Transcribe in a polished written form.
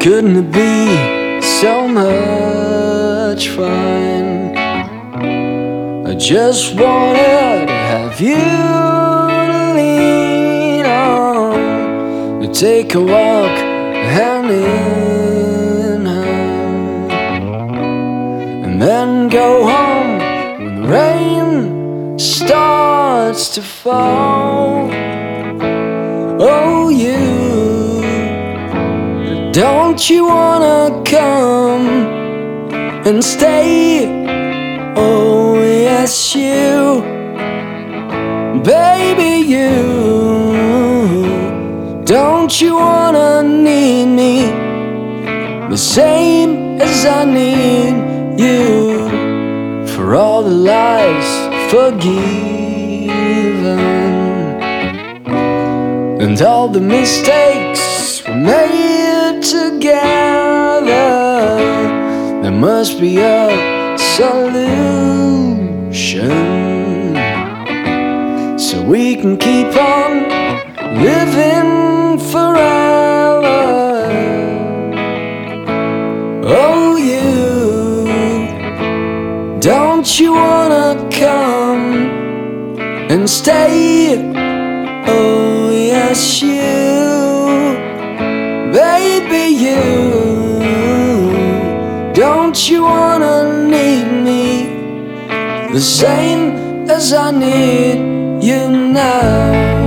Couldn't it be so much fun? I just wanted to have you to lean on, to take a walk hand in hand, and then go home when the rain starts to fall. Oh, don't you wanna come and stay? Oh yes, you, baby, you. Don't you wanna need me the same as I need you? For all the lies forgiven and all the mistakes we made together, there must be a solution, so we can keep on living forever. Oh, don't you wanna come and stay? Oh yes, you, baby, you. Don't you wanna need me the same as I need you now?